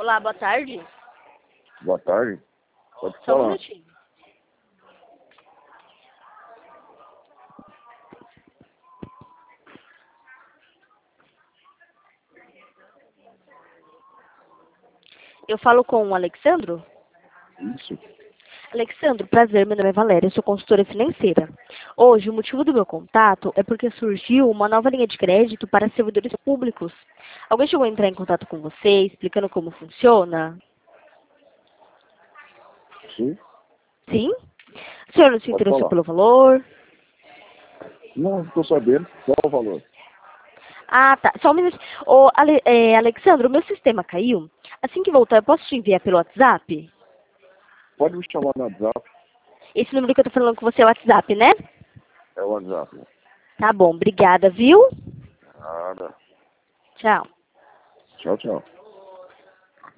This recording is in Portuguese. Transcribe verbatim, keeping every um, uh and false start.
Olá, boa tarde. Boa tarde. Pode Só um falar. minutinho. Eu falo com o Alexandro? Isso. Alexandro, prazer, meu nome é Valéria, eu sou consultora financeira. Hoje, o motivo do meu contato é porque surgiu uma nova linha de crédito para servidores públicos. Alguém chegou a entrar em contato com você, explicando como funciona? Sim? Sim? O senhor não se Pode interessou falar. pelo valor? Não, estou sabendo. Qual o valor? Ah, tá. Só um minuto. Ô, Ale, é, Alexandro, o meu sistema caiu. Assim que voltar, eu posso te enviar pelo WhatsApp? Pode me chamar no WhatsApp. Esse número que eu tô falando com você é o WhatsApp, né? É o WhatsApp. Tá bom, obrigada, viu? Nada. Tchau. Tchau, tchau.